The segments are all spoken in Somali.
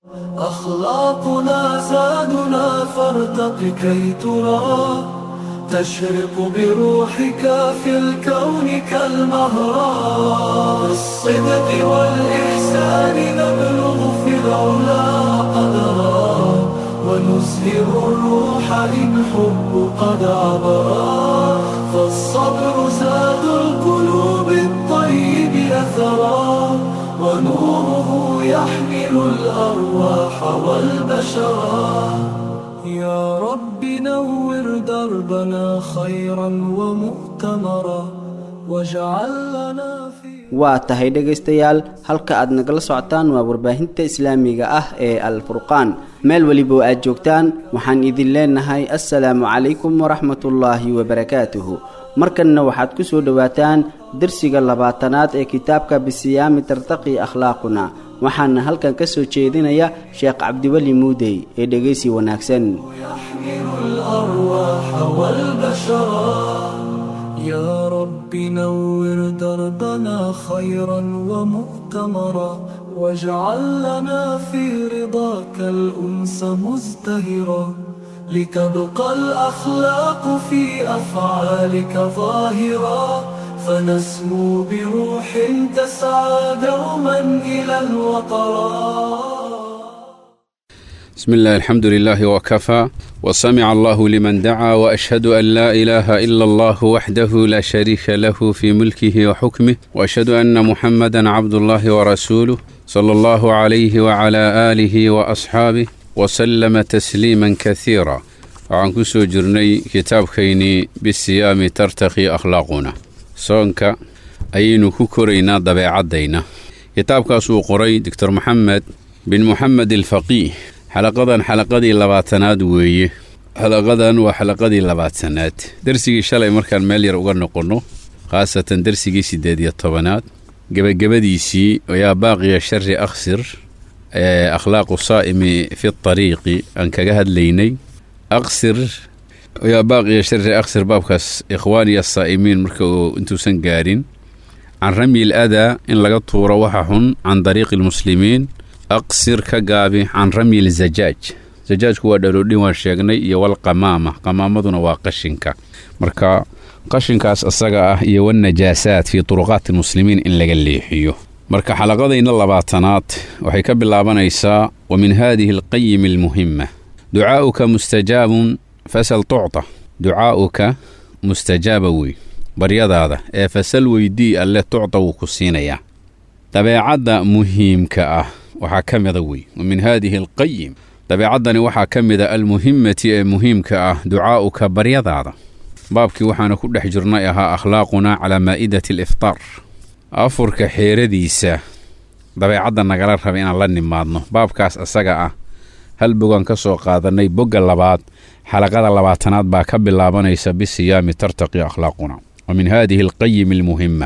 أخلاقنا زادنا فارتق كي ترى تشرق بروحك في الكون كالمهرة بالصدق والإحسان نبلغ في العلا قدرا ونزهر الروح إن حب قد عبرا فالصبر زاد القلوب الطيب أثرا ونوره يحمل الأرواح والبشرا يا رب نور دربنا خيرا ومؤتمرا واجعل لنا في waa tahay dhagaystayaal halka aad nagala socotaan waa warbaahinta islaamiga ah ee Al-Furqaan meel waliba aad joogtaan waxaan idin leenahay assalaamu calaykum waraxmatullaahi wabarakaatuh markanna waxaad ku soo dhawaataan darsiga 20aad ee kitaabka bisiyaami tartaqi akhlaaquna waxaan halkan ka soo jeedinaya Sheekh Cabdiwali Muudey ee dhageysi wanaagsan يا رب نور دربنا خيرا ومؤتمرا واجعل لنا في رضاك الأنس مزدهرا لتبقى الأخلاق في أفعالك ظاهرا فنسمو بروح تسعى دوما إلى الوطرا بسم الله الحمد لله وكفى وسمع الله لمن دعا وأشهد أن لا إله إلا الله وحده لا شريك له في ملكه وحكمه وأشهد أن محمدا عبد الله ورسوله صلى الله عليه وعلى آله وأصحابه وسلم تسليما كثيرا وعن كسو جرني كتاب كيني بالصيام ترتقي أخلاقنا صونك أين كوكورينا ضبيعدينا كتاب كاسو قري دكتور محمد بن محمد الفقيه حلقدي 20aad weeye xalaqadan waa xalaqadii 20aad darsigii shalay markaan meel yar uga noqono qaasatan darsigii 18aad gabagabadiisii ayaa baaqiya sharri akhsir akhlaaqu saa'imi fi at-tariiqi an kaga hadlaynay akhsir ayaa baaqiya sharri akhsir baabkaas ikhwaani as-saa'imiin marka intuusan gaarin an rami al-adha in laga tuuro waxa xun an dariiqi al-muslimiin أقصر كجابي عن رمي الزجاج زجاج هو دلودين وشيغني يوال قمامة وقشنكا مركا قشنكاس الصقاء يوال نجاسات في طرقات المسلمين إن لقليحيو مركا حلقة إن الله باطنات وحيكب الله بنيسا ومن هذه القيم المهمة دعاؤك مستجاب فسل تعطى دعاؤك مستجاب وي برياض هذا فسل ويدي اللي تعطى وكسينيا تبعد مهم كأه وحكمد وي ومن هذه القيم طبيعدني وحكمد المهمة مهم كأه دعاؤك بريض هذا بابك وحنا كل حجرناها أخلاقنا على مائدة الإفطار أفرك حيرديسة طبيعدنا قرارها بين الله نمادنا بابكاس السجاء هل بقى كسو قادني بقى اللبات حلقات اللباتنات باكب اللابان يسبي الصيام ترتقي أخلاقنا ومن هذه القيم المهمة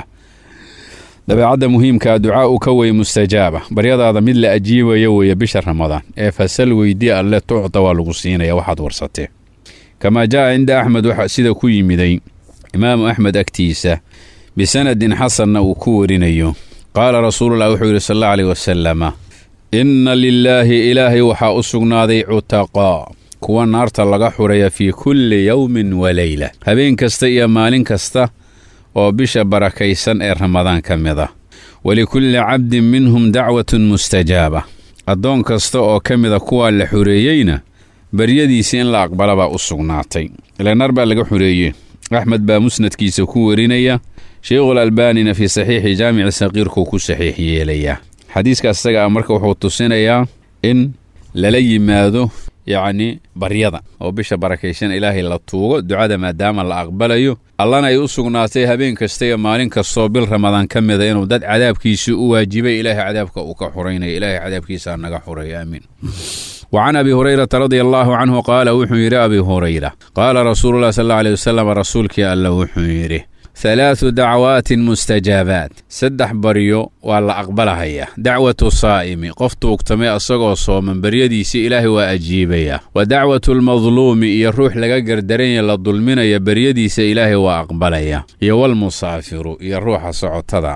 طبيعة مهم كدعاء كوي مستجابة بريض هذا من لأجيب يوي بشهر رمضان فسل ويدي الله تعطى والغسين يا واحد ورصته كما جاء عند أحمد وحسيد كوي مدين إمام أحمد أكتيسة بسند حسن وكورينيو قال رسول الله صلى الله عليه وسلم إن لله إلهي وحا أسقنا ذي عتقاء كوان نار تلقى حرية في كل يوم وليلة هبين كستا يا مالين كستا وبش بركيسن رمضان كمذا ولكل عبد منهم دعوة مستجابة أدون كستا أو كمذا كوا لحريين بريدي سين لا أقبل با أسقناتي لأن أربع لقى حريين أحمد با مسند كيس كورينيا شيخ الألباني في صحيح جامع صغير كوكو صحيح يليا حديث كاستقى أمرك وحوطو سينيا إن للي ماذو يعني بريضة وبش بركيشن إلهي لطوغو دعاء ما دام الله أقبله الله يوسقناتي هبين كستي مالين كالصوبيل رمضان كمذين وداد عذاب كيسو واجبي إلهي عذابك وكحرين إلهي عذاب كيسان نقحري آمين وعن أبي هريرة رضي الله عنه قال وحير أبي هريرة قال رسول الله صلى الله عليه وسلم رسولك يا الله وحيره 3 دعوات مستجابات سدح بريو والله أقبلها هي دعوة الصائم قفت وقتمي أصغى صوما بريديسي إلهي وأجيبيا ودعوة المظلوم يروح لقاقر درين للظلمين يا بريديسي إلهي وأقبليا يا والمسافر يروح صعود تضعه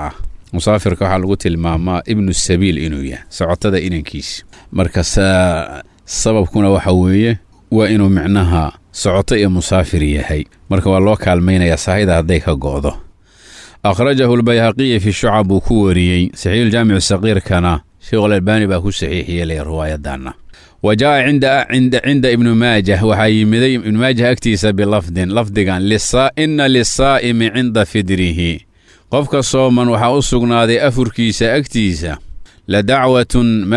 musaafirka waxaa lagu tilmaamaa ibnu sabiil inuu yahay socotada inankiisi marka sababkuna waxa weeye waa inuu micnaha socoto iyo musaafir yahay marka waa loo kaalmaynayaa sahayda hadday ka go'do akhrajahu albayhaqiyi fi shucab buu ku wariyey saxiix jaamicu saqiirkana sheekh al-albani baa ku saxiixiyey le riwaayadana وجاء عند ابن ماجه وحيمدي ابن ماجه أكتيس بلفظ لفظا إن للصائم عند فدره قفك صوما وحاوسقنا ذي أفركيس أكتيس لدعوة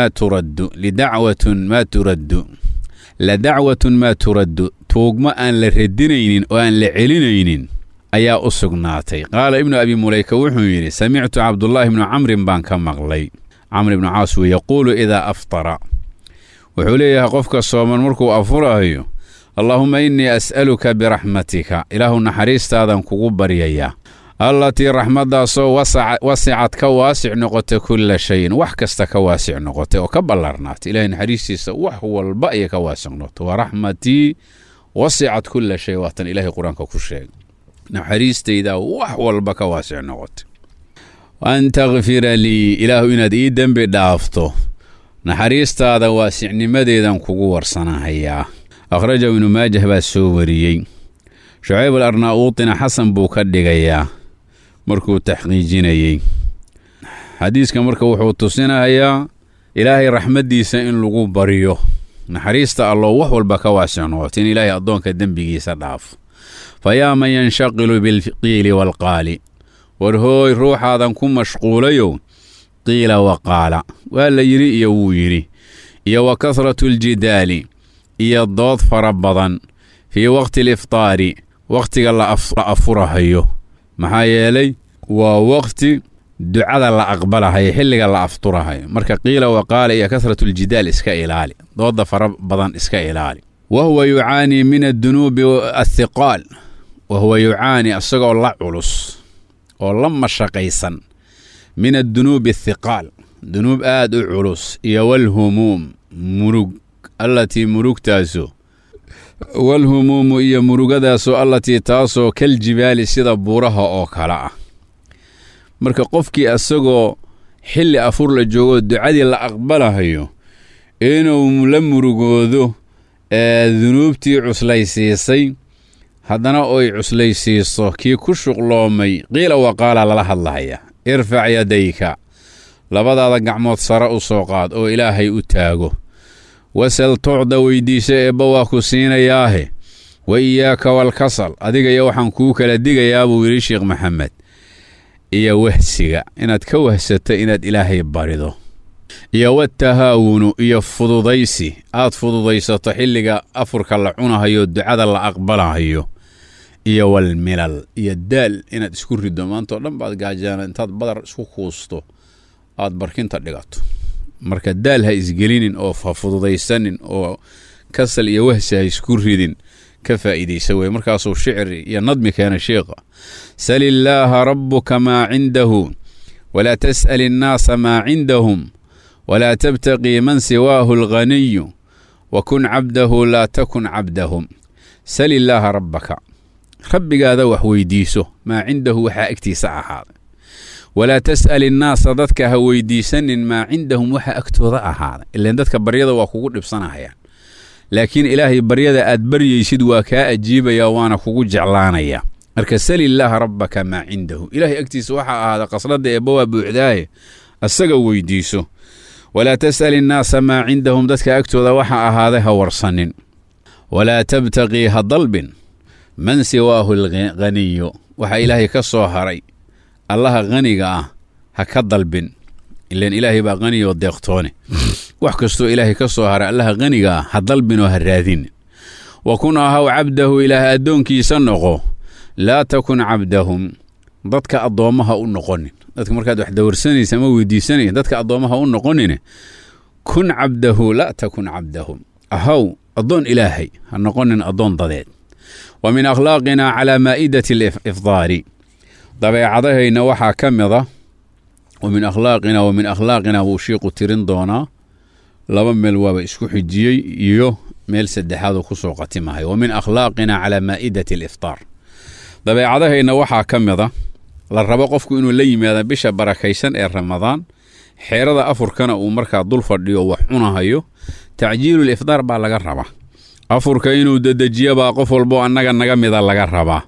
ما ترد توقما أن لردنين وأن لعلنين أيا أسقناتي قال ابن أبي مليكة وحويري سمعت عبد الله بن عمرو بن كمغلي عمرو بن عاص يقول إذا أفطر وحوليها قفك الصومان مركو أفراهيو اللهم إني أسألك برحمتك إله نحريست هذا كقبر يا التي رحمة سو وسعت كواسع نقطة كل شيء وحكست كواسع نقطة وكبلرنات إله نحريستي وهو البأي كواسع نقطة ورحمتي وسعت كل شيء واتن إله قرآن كل شيء نحريستي إذا وهو البأي كواسع نقطة وأن تغفر لي إله إندي دم بدافته naxariistaada waasicnimadeedan kugu warsanahayaa akhraja ibnu maajah baa soo wariyey shucayb al-arnauutina xasan buu ka dhigayaa markuu taxqiijinayey xadiiska marka wuxuu tusinayaa ilaahay raxmadiisa in lagu bariyo naxariista allo wax walba ka waasic noqoto in ilaahay addoonka dembigiisa dhaafo fayaa man yanshaqilu bilqiili waalqaali warhooy ruuxaadan ku mashquulayow qiila waqaala waa la yidhi iyo wuu yidhi iyo wa kasratu aljidaali iyo dood fara badan fii waqti aliftaari waqtiga la afurahayo maxaa yeelay waa waqti ducada la aqbalahayo xilliga la afturahayo marka qiila waqaala iyo kasratu aljidaal iska ilaali dooda fara badan iska ilaali wahuwa yucaanii min addunuubi athiqaal wahuwa yucaanii isagoo la culus oo la mashaqaysan من الذنوب الثقال ذنوب آد العلوس والهموم مرق التي مرق تاسو والهموم إيا مرق داسو التي تاسو كالجبال سيدا بورها أو كلا مركا قفكي أساقو حل أفور لجوغو دعادي لأقبلها يو إنو ملمرقو ذو ذنوبتي عسليسيسي هدنا أوي عسليسيسو كي كشغلومي قيل وقال لله الله ارفع يديك لبدادا قعمود سراء سوقات او إلهي اتاغو وسل تعد ويديسة ابواكو سين ياهي وإياك والكسل أديك يوحن كوكا لديك يا أبو ريشيق محمد إيا وهسيك إناد كوهسة إناد إلهي باردو إيا والتهاون إيا فضوديسي آد فضوديسة تحلق أفرك اللعونها يو الدعاد اللي أقبلها يو iyo wal milal iyo daal inaad isku rido maanta dhan baad gaajana intaad badar isku kuusto aad barkinta dhigato marka daal ha isgelinin oo fududaysanin oo kasal iyo wahsi ha isku ridin ka faa'iideysa way markaas oo shicri iyo nadmi kana sheekha salillaaha rabbuka ma indahu wala tas'al an-nas ma indahum wala tabtaqi man siwahu al-ghaniy wa kun 'abdahu la takun 'abdahum salillaaha rabbaka rabbigaada wax weydiiso maa cindahu waxaa agtiisa ahaaday walaa tas'al innaasa dadka ha weydiisanin maa cindahum waxa agtooda ahaaday ilaan dadka baryada waa kugu dhibsanahayaan laakiin ilaahay baryada aad baryaysid waa kaa ajiibaya waana kugu jeclaanaya marka salillaaha rabbaka maa cindahu ilaahay agtiisa waxaa ahaaday qasrada eebba waa buuxdaaye asaga weydiiso walaa tas'al innaasa maa cindahum dadka agtooda waxaa ahaaday ha warsanin walaa tabtaqii ha dalbin من سواه الغني وحا إلهي كسو هري الله غني هكذل بن إلا إلهي با غني وديقتوني وحكستو إلهي كسو هري الله غني هدل بن وهرادين وكنا هو عبده إله أدون كي سنغو لا تكن عبدهم ضدك أضوامها النقونين ضدك مركاد وحده ورساني سموي دي سني ضدك أضوامها النقونين كن عبده لا تكن عبدهم أهو أضون إلهي النقونين أضون ضدين ومن أخلاقنا على مائدة الإفطار طبيعته نوحا كمضة ومن أخلاقنا وشيق ترندونا لما ملواب اسكو حجي يو ميل سدحاذو خصو قتمها ومن أخلاقنا على مائدة الإفطار طبيعته نوحا كمضة la rabo qofku inuu la yimaado bisha barakaysan ee Ramadaan xeerada afurkana uu markaa dul fadhiyo wax cunahayo tacjiilul ifdaar baa laga rabaa afurka inuu dedejiyo baa qof walbo annaga naga mida laga rabaa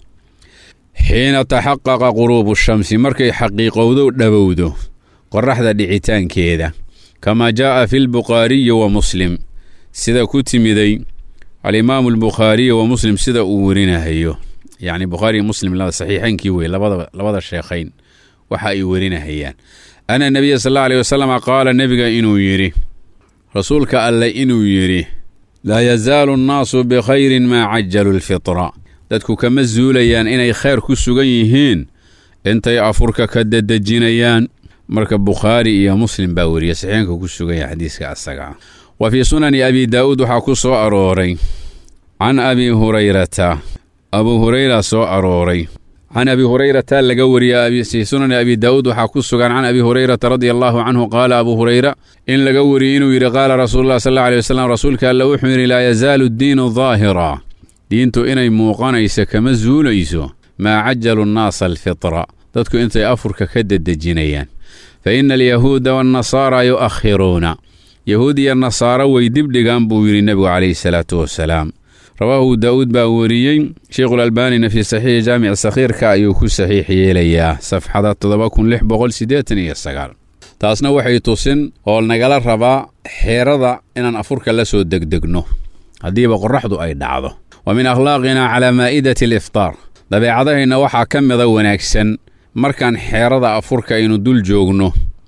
xiina taxaqaqa quruubu shamsi markay xaqiiqowdo dhawowdo qoraxda dhicitaankeeda kama jaa fi al-Bukhari wa Muslim sida ku timiday al-Imam al-Bukhari wa Muslim sida uu warinahayo يعني بخاري ومسلم لا صحيحين كيوي لبدا الشيخين waxa ay warinahayaan ana nabiga sallallahu alayhi wasallam qaala nabiga inuu yiri rasuulka alla inuu yiri la yazaalu an-naasu bi khayrin ma ajjalu al-fitra dadku kama zuulayaan inay khayr ku sugan yihiin intay afurka ka dadajinayaan marka Bukhari iyo Muslim baa wariya saxiixanka ku sugan yahay xadiiska asaga wa fi sunan abi daud waxa ku soo arooray an abi hurayrata أبو هريرة سو أروري عن أبي هريرة لقوري أبي سنن أبي داود وحاكسوغان عن أبي هريرة رضي الله عنه قال أبو هريرة إن لقوري إنو قال رسول الله صلى الله عليه وسلم رسولك ألا أحمر لا يزال الدين ظاهرا دينتو إني موقانا يسكم الزوليسو ما عجل الناس الفطرة تدكو إنت أفرك كدد الجنيان فإن اليهود والنصارى يؤخرون يهودي النصارى ويدبلغان بوير النبي عليه الصلاة والسلام رواه داود باوريين شيخ الألباني في صحيح جامع الصغير كأيوكو صحيح يليا صفحة تضبكن لح بقول سيداتني السجال تاسنا وحي توسن أول نقال الربا حيرضا إن أفرك لسو دقدقنو هدي بقرحضو أي دعضو ومن أخلاقنا على مائدة الإفطار دبي عضاه إن وحا كم ذوناكسن مركان حيرضا أفرك إنو دول جوغنو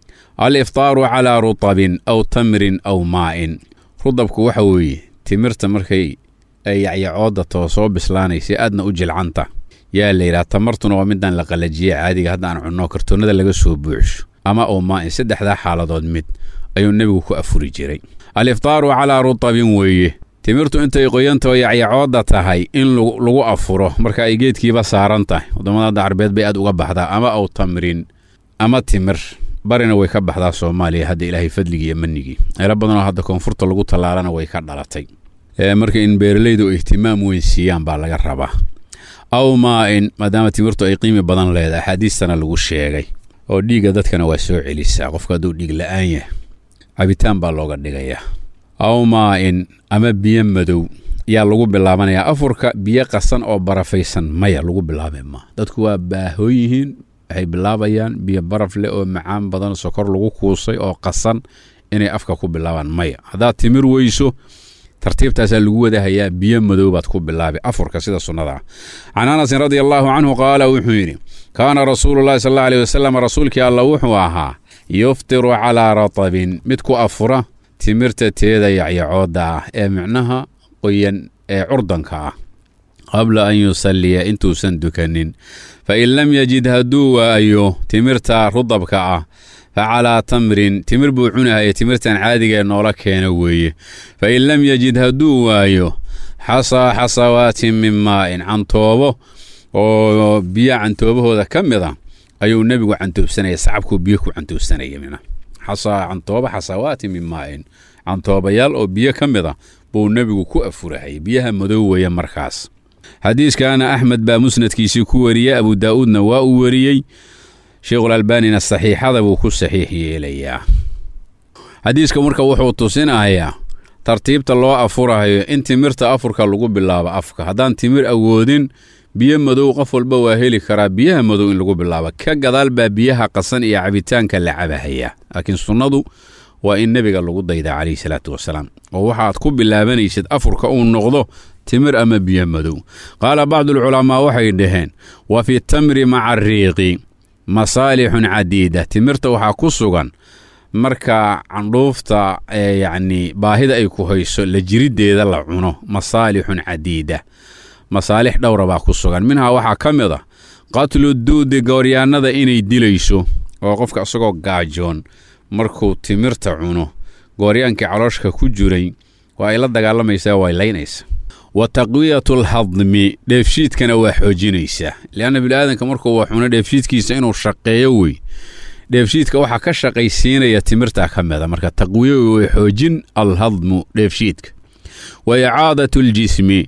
الإفطار على رطب أو تمر أو ماء رطبك وحوي تمرت مركي أي عودة توصو بسلاني سي أدنى أجل عنتا يا الليلة تمرتنا ومدان لقلجية عادي هذا عن عنو كرتونا لغا سوبوش أما أو ما سدح ذا حالة ضد مد أيو النبي كو أفوري جيري الإفطار على رطب ويه تمرتو انت يقوينتو يا عودة هاي إن لغو أفوره مركا إيجيد كيبا سارنتا ودما دا عربيت بياد وقبحدا أما أو تمرين أما تمر barina way ka baxdaa Soomaaliya hadda Ilaahay fadligiisa manigi ay rabadana hadda koonfurta lagu talaalana way ka dhalatay marka in beeraleydu ihtimaam weyn siiyaan baa laga rabaa aw ma in maadaama timirtu ay qiimo badan leedahay xadiisana lagu sheegay oo dhiiga dadkana waa soo celisaa qofka haduu dhiig la'aan yahay cabitaan baa looga dhigayaa aw ma in ama biyo madow yaa lagu bilaabanaya afurka biyo qasan oo barafaysan maya lagu bilaabay ma dadku waa baahooyihiin waxay bilaabayaan biyo baraf leh oo macaan badan sokor lagu kuusay oo qasan inay afka ku bilaabaan maya hadaa timir weyso tartiibtaas lagu wadahayaa biyo madow baad ku bilaabi afurka sida sunnada an Anas radiyallahu anhu qaala wuxuu yiri kaana rasuulullaahi sallallahu alayhi wasallam rasuulkii Allah wuxuu ahaa yuftiru ala ratabin mid ku afura timirta teeda yacooda ee macnaha qoyan ee curdanka qabla an yusalliya intuusan dukanin فإن لم يجد هدوء أيو تمرتا رضبكا فعلى تمر تمر بوعونها هي تمرتا عادية نولك ينوي فإن لم يجد هدوء أيو حصوات من ماء عن طوبه وبيع عن طوبه هذا كم ذا أيو النبي عن توب سنة يسعبكو بيكو عن توب سنة يمنا حصى عن طوبه حصوات من ماء عن طوبه يال أو بيا كم ذا بو النبي كو أفرحي بيها مدوة يا مركز حديث كان أحمد بمسند كيسي كوريا أبو داود نواء وريي شيخ الألباني الصحيح هذا بوكو صحيح إليه حديث كمركا وحو توسينا هيا ترتيب الله أفورها هيا انت مرت أفورك اللقو بالله أفك هدان تمر أودين بيه مدو قفل بواهيلي كرا بيه مدو إن لقو بالله كقدال بابيها قصان إيا عبيتان كاللعبة هيا لكن سنضو وإن نبي اللقو ضيدا عليه الصلاة والسلام ووحا تكب بالله بنيشد أفورك أو النغضو تمر أما بيمدو قال بعض العلماء وحي دهين وفي التمر مع الريق مصالح عديدة تمرت وحا كسوغان مركا عندوفتا يعني باهدة أي كوهيسو لجريد ديدا لعنو مصالح عديدة مصالح دورة با كسوغان منها وحا كميدا قتل الدود قوريانا دا إني ديليسو وقفك أسوغو قاجون مركو تمرت عنو قوريانك عروشك كجوري وإلا دقال ميسا وإلينيس وتقوية الهضم ديفشيت كان وحوجينيسا لأن بالآذن كمركو وحونا ديفشيت كيسا إنو شقيوي ديفشيت كوحا كشقيسين يتمرتا كمذا مركا تقوية وحوجين الهضم ديفشيتك وإعادة الجسم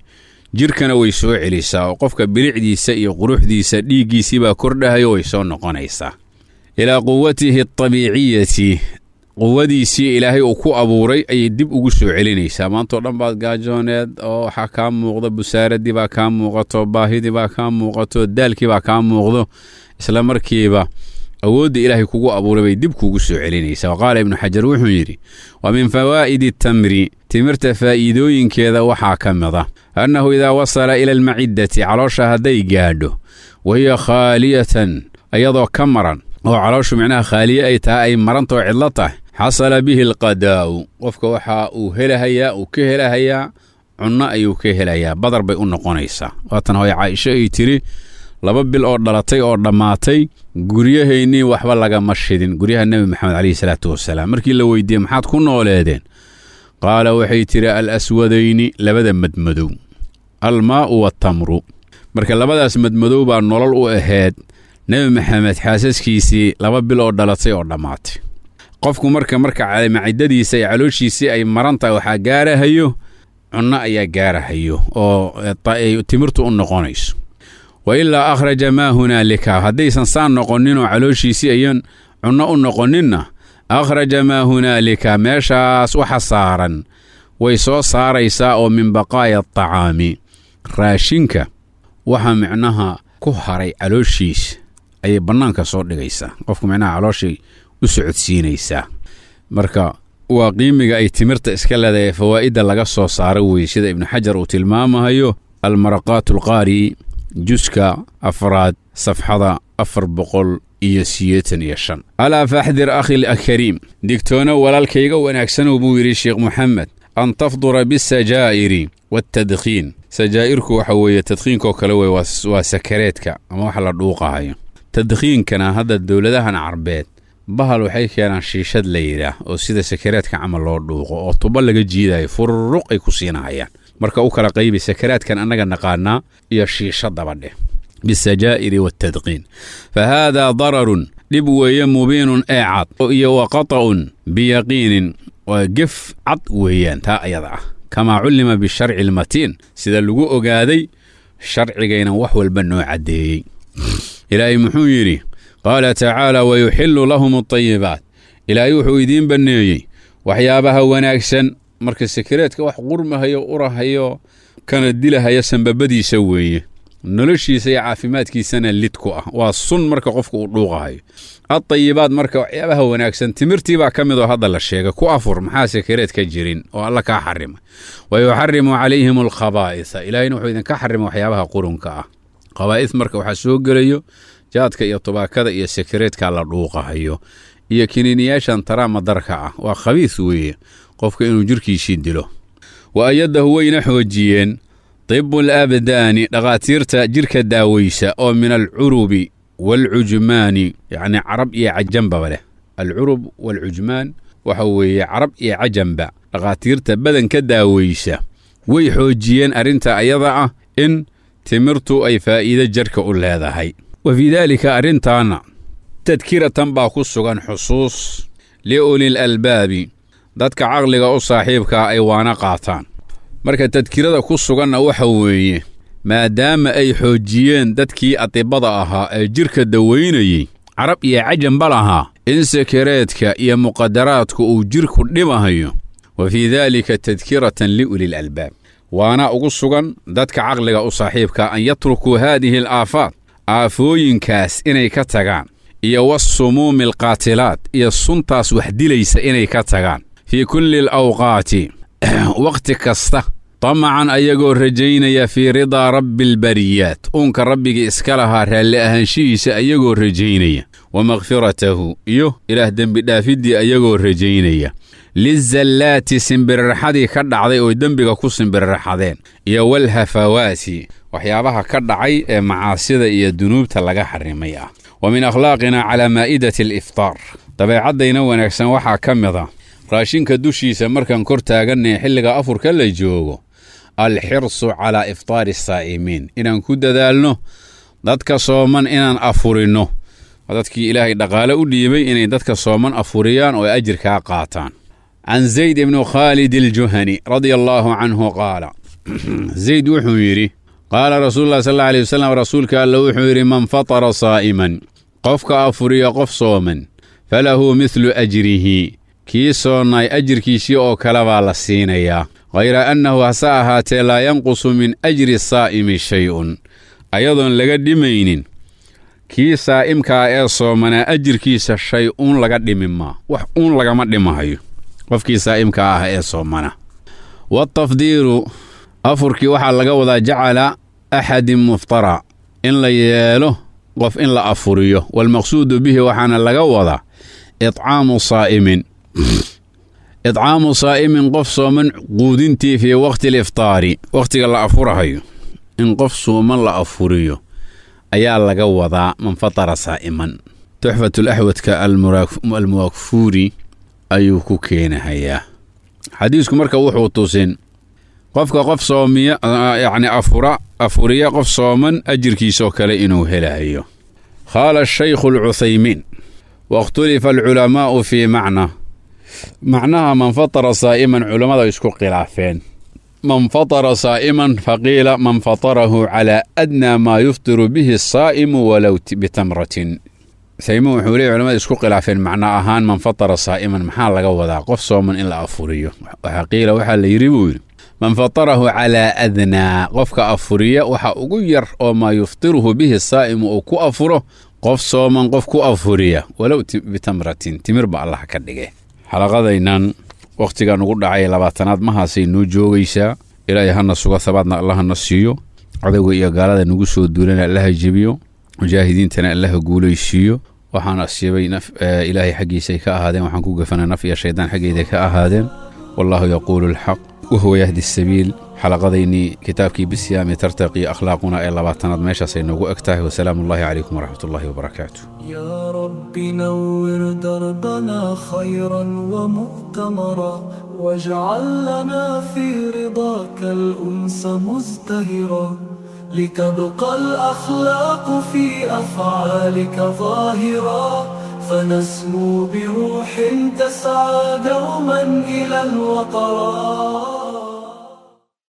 jirkana way soo celisaa oo qofka bilicdiisa iyo quruxdiisa dhiiggiisii baa kordhahayo way soo noqonaysaa ilaa quwatihi abiiciyati quwadiisii ilaahay uu ku abuuray ayay dib ugu soo celinaysaa maantoo dhan baad gaajooneed oo waxaa kaa muuqda busaaradii baa kaa muuqato baahidii baa kaa muuqato daalkii baa kaa muuqdo isla markiiba awoodda ilaahay kugu abuuray bay dib kugu soo celinaysaa waqaala ibnu xajar wuxuu yidhi wa min fawaa'idi tamri timirta faa'iidooyinkeeda waxaa ka mida annahu idaa wasala ila almaciddati caloosha hadday gaadho wahiya khaaliyatan iyadoo ka maran oo calooshu micnaha khaaliye ay tahay ay marantao cidlo tahay xasala bihi alqadaa'u qofka waxa uu ka helahayaa cunno ayuu ka helayaa badar bay u noqonaysaa waatan hooye caaisha ay tiri 2 bil oo dhalatay oo dhammaatay guryahaynii waxba lagama shidin guryaha nebi maxamed calayhi salaatu wasalaam markii la weydiiyey maxaad ku nooleedeen qaala waxay tiri alaswadayni labada madmadow almaa'u waatamru marka labadaas madmadow baa nolol u ahayd nebi maxamed xaasaskiisii 2 bil oo dhalatay oo dhammaatay qofku marka maciddadiisa iyo calooshiisii ay maran tahay waxaa gaarahayo cunno ayaa gaarahayo oo timirtu u noqonayso وإلا أخرج ما هنالك هديسان سان نقنين وعلوشيسي أيان عنا نقنين أخرج ما هنالك مشاس وحصارا ويسو صار يساء من بقايا الطعام راشنك وها معناها كهري علوشيس أي بنانك صور لغيسا قفك معناها علوشي أسعد سينيسا مركا وقيمك أي تمرت إسكالا دي فوائد لغا صو صاروي سيدا ابن حجر وتلمامها يو المرقات القاري جسكا أفراد صفحة 485 ألا فاحذر أخي الكريم دكتونا ولا الكيغا ونأكسن بويري الشيخ محمد أن تفضر بالسجائر والتدخين سجائرك وحوية تدخينك وكلوي وسكريتك أما وحلا الدوقة هاي تدخين كان هذا الدولة ده عربات بهل وحي كان شيشاد ليلة أو سيدة سكريتك عمل الله الدوقة أو طبال لغا جيدا فرق يكسينا هاي marka u kala qaybi sakaraadkan anaga naqaana iyo shiishada badhe bisajaa'ir wa tadqin fahada darar dib weeye mubiinun aad iyo waqata'un biyaqin wa gif ad weeyaan ta ayada kama ulima bi shar'i al-matin sida lagu ogaaday sharcigeena wax walba noo cadeeyay ilaahay muxuu yiri qala ta'ala wa yuhillu lahum at-tayyibat ilaahay wuxuu idin baneeyay waxyaabaha wanaagsan marka sakaraadka wax qurmahayo urahayo kana dilahayo sanbabadiisa weeye noloshiisa iyo caafimaadkiisana lidku ah waa sun marka qofku uu dhuuqahayo at-tayyibaat marka waxyaabaha wanaagsan timirtii baa kamid oo hadda la sheegay ku afur maxaa sakaraadka jirin oo Allah ka xarima wa yuharrimu alayhim al-khaba'ith ilaahina wuxuu idin ka xarima waxyaabaha qurunka ah khaba'ith marka waxa soo galayo jaadka iyo tubaakada iyo sakaraadka la dhuuqahayo iyo kiniiniyaashan tara madarka ah waa khabiis weeye qofka inuu jirkiisii dilo wa ayadahu wayna xoojiyeen tibbul abdaani dhaqaatiirta jirka daawaysa oo min al-urubi wal-ujmaani yani arab iyo cajamba leh al-urub wal-ujmaan waxa weeye arab iyo cajamba dhaqaatiirta badanka daawaysa way xoojiyeen arinta ayada ah in timirtu ay faa'iido jirka u leedahay wa fi dalika arintana tadkiratan baa ku sugan xusuus li ulil albaabi dadka caqliga u saaxiibka ay waana qaataan marka tadkirada ku suganna waxa weeye maadaama ay xoojiyeen dadkii atibada ahaa ee jirka daweynayay arab iyo cajamba lahaa in sakareedka iyo muqaddaraadku uu jirku dhimahayo wa fi dhalika tadkiratan li ulil albaab waana ugu sugan dadka caqliga u saaxiibka an yatruku hadhihi al-aafat aafooyinkaas inay ka tagaan iyo wasumuum alqaatilaat iyo suntaas wax dilaysa inay ka tagaan في كل الأوقات وقت كسته طمعا أيغو رجينيا في رضا رب البريات أنك ربك إسكالها رالي أهنشيس أيغو رجينيا ومغفرته إله دنب دافدي أيغو رجينيا للزلات سنبر الرحادي كدعضي ودنبك كو سنبر الرحادين والهفواتي وحيابها كدعي معاصدة إيا الدنوب تلقى حرمية ومن أخلاقنا على مائدة الإفطار طبعا عدينا ونكسن وحا كمضا raashinka dushiisa markaan kor taaganay xilliga afurka la joogo al-hirsu ala iftaar as-saa'imin inaan ku dadaalno dadka sooman inaan afurino dadkii ilaahay dhaqaale u dhiibay inay dadka sooman afuriyaan oo ajirka qaataan an zayd ibn khalid al-juhani radiyallahu anhu qaala زيد وحو يري قال رسول الله صلى الله عليه وسلم رسولك الله وحو يري من فطر صائما قفك أفري قف صوما فله مثل أجره كي صوناي أجر كيسي أو كلابا لسينيا غير أنه هساهات لا ينقص من أجر الصائم شيء أيضا لقدمين كي صائم كا صومنا أجر كيس شيء لقدم وحون لقمدمهايو قفكي صائم كا صومنا والتفضيل أفركي وحا لقوضا جعل أحد مفطرا إن لياله قف إن لا أفريه والمقصود به وحانا لقوضا إطعام صائم إطعام صائم قف صومن قودنتي في وقت الإفطار وقت لا أفرهايو إن قف صومن لا أفريه أيا لقوضا من فطر صائما تحفة الأحوت كالموكفوري أيوكو كين هيا حديثكم مركا وحو توسين قف صومية يعني أفرية قف صوما أجر كيسو كلا إنو هلاهيو قال الشيخ العثيمين واختلف العلماء في معناها من فطر صائما علماء يشكو خلافين من فطر صائما فقيل من فطره على أدنى ما يفطر به الصائم ولو بتمرة سيمو حولي علماء يشكو خلافين معناها من فطر صائما محال لقوضا قف صوما إلا أفريه وحقيل وحال يريبون من فطره على أدنى قفك أفريه وحا أغير وما يفطره به الصائم أو كو أفره قف صوما قف كو أفريه ولو بتمرة تمر الله كدغه حلقدينان وقتiga nugu dhacay 20aad mahaasay noo joogaysa ilaahay hana suga sabadna Allah na siiyo cadawga iyo gaalada nugu soo duulana Allah jabiyo mujaahidiintana Allah guulaysiyo waxaan asiyay naf ilaahay xaqiisay ka ahaadeen waxaan ku gafanaa naf iyo shaydaan xaqiida ka ahaadeen wallahu yaqulu alhaq wa huwa yahdi as-sabil حلقتين كتابك بالصيام ترتقي أخلاقنا إلى 20 ماشي سينوغو أكتاه وسلام الله عليكم ورحمة الله وبركاته. يا رب نور دربنا خيرا ومؤتمرا واجعل لنا في رضاك الأنس مزدهرا لتبقى الأخلاق في أفعالك ظاهرا فنسمو بروح تسعى دوما إلى الوطرات.